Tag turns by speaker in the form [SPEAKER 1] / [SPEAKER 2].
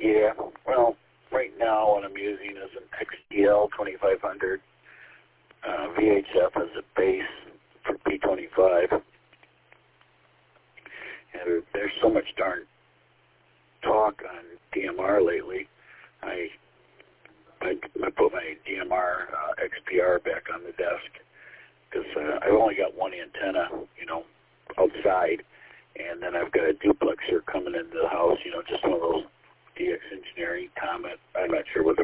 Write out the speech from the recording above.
[SPEAKER 1] Yeah, well, right now what I'm using is an XDL 2500 VHF as a base for P25. And there's so much darn talk on DMR lately. I put my DMR XPR back on the desk because I've only got one antenna, outside, and then I've got a duplexer coming into the house, just one of those DX Engineering Comet. I'm not sure what the